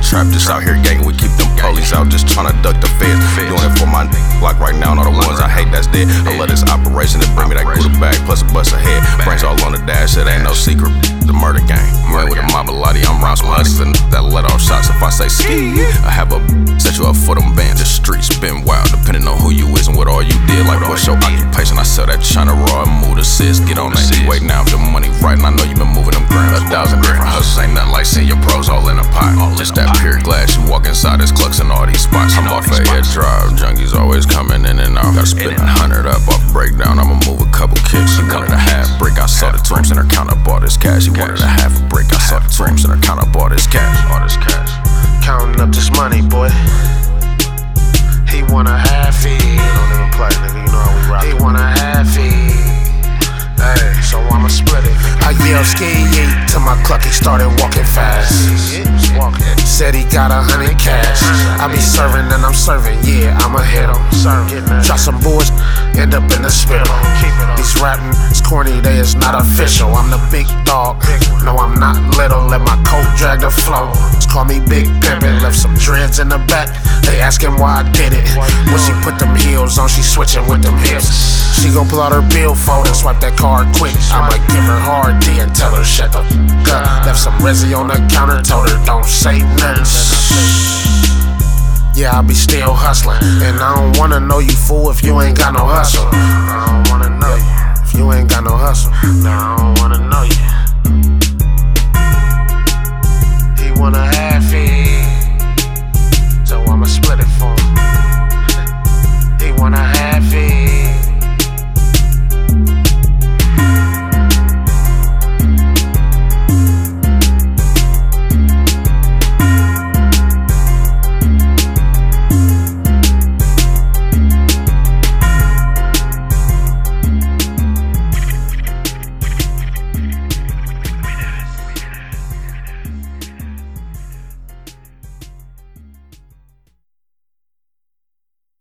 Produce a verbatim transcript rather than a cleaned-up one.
trap, just out here gang. We keep them police out, just tryna duck the feds. Doing it for my block right now, and all the ones I hate that's dead. I love this operation that bring me that Gouda bag plus a bust ahead. Brains all on the dash, it ain't no secret. The murder gang. You ain't with a Mabalati, I'm around some hustlin' that let off shots. If I say ski, I have a set you up for them bands. The streets been wild, depending on who you is and what all you did. Like what's your occupation? I sell that China raw and move assist. Get on that wait now if the money right, and I know you been moving them grams. A thousand different hustles, ain't nothing like seeing your pros all in a pot. Just that pure glass, you walk inside this clucks in all these spots. I'm off a head drive, junkies always coming in and out. Gotta split a hundred up off breakdown, I'ma move a couple kicks. She wanted a half brick, I saw the tombs in her counter, bought this cash. She wanted a half a brick, I saw the tombs in her counter, bought this cash. All this cash. Counting up this money, boy. He want a half it. Don't even play, nigga. You know how we rock. He want a half it. Hey, so I'ma split it. I yelled ski yeet till my clucky started walking fast. Said he got a hundred cash. I be serving and I'm serving, yeah, I'ma hit him. Try some bullshit, end up in the spittle. These rapping is corny, they is not official. I'm the big dog, no I'm not little. Let my coat drag the flow. Just call me Big Pimpin'. Left some dreads in the back, they asking why I did it. When she put them heels on, she switching with them hips. She gon' pull out her billfold and swipe that card quick. I might give her hard D and tell her shut the f up. Left some resi on the counter, told her don't say nothing. Yeah, I be still hustling, and I don't wanna know you fool if you ain't got no hustle. I don't wanna know you if you ain't got no hustle. No, I don't wanna know you.